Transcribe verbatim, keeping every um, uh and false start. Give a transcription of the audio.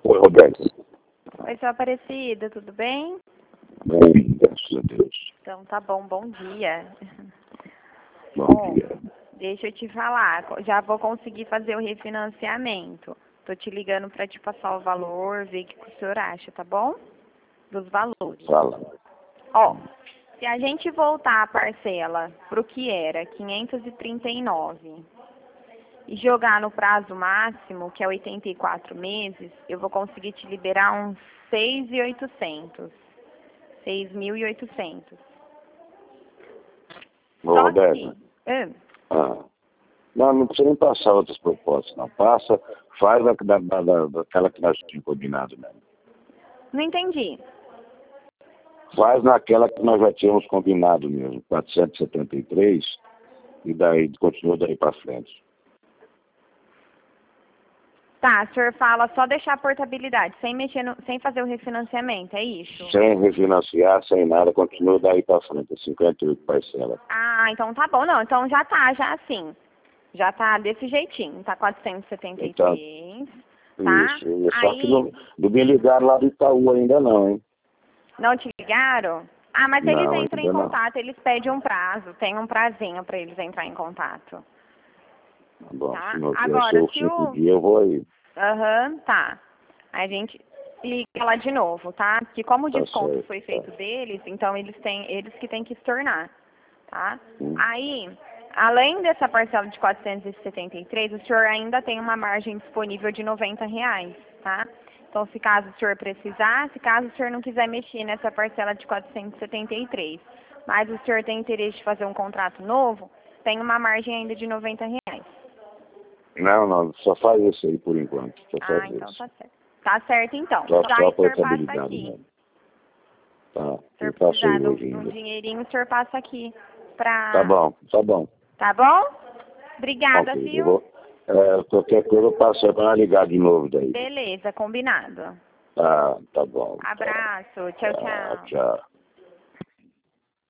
Oi, Roberto. Oi, seu Aparecido, tudo bem? Bem, graças a Deus. Então tá bom, bom dia. Bom, Bom, dia. deixa eu te falar, já vou conseguir fazer o refinanciamento. Tô te ligando para te passar o valor, ver o que o senhor acha, tá bom? Dos valores. Fala. Ó, se a gente voltar a parcela pro que era, quinhentos e trinta e nove, e jogar no prazo máximo, que é oitenta e quatro meses, eu vou conseguir te liberar uns seis mil e oitocentos. seis mil e oitocentos. Ô, Só Roberto. que... Hum, Ah, não, não precisa nem passar outras propostas, não. Passa, faz a, da, da, da, daquela que nós tínhamos combinado mesmo. não entendi. Faz naquela que nós já tínhamos combinado mesmo, quatrocentos e setenta e três, e daí continua daí para frente. Tá, o senhor fala só deixar a portabilidade, sem mexer no, sem fazer o refinanciamento, é isso? Sem refinanciar, sem nada, continua daí para frente, cinquenta e oito parcelas. Ah, então tá bom. Não, então já tá, já assim. Já tá desse jeitinho. Tá quatrocentos e setenta e três, Então, tá? isso, e só Aí, que não, não me ligaram lá do Itaú ainda não, hein? não te ligaram? Ah, mas eles Não, entram em ainda não. contato, eles pedem um prazo. Tem um prazinho pra eles entrar em contato. Tá bom, Tá? se não tiver Agora, os se cinco o... dias, eu vou aí. Aham, tá. A gente liga lá de novo, tá? Porque como o Tá desconto certo, foi tá. feito deles, então eles têm, eles que têm que estornar, tá? Hum. Aí, além dessa parcela de quatrocentos e setenta e três, o senhor ainda tem uma margem disponível de noventa reais, tá? Então, se caso o senhor precisar, se caso o senhor não quiser mexer nessa parcela de quatrocentos e setenta e três, mas o senhor tem interesse de fazer um contrato novo, tem uma margem ainda de noventa reais. Não, não, só faz isso aí por enquanto. Só faz Ah, então isso. tá certo. Tá certo, então. Só, Já só a o senhor passa portabilidade aqui. mesmo. Tá, Se o senhor eu passo precisar aí de um, hoje de um ainda. dinheirinho, o senhor passa aqui pra... Tá bom, tá bom. Tá bom? Obrigada, Ok, eu viu? vou. É, qualquer coisa eu passo aí pra ligar de novo daí. Beleza, combinado. Tá, tá bom. Tá, Abraço, tchau, tá, tchau. tchau.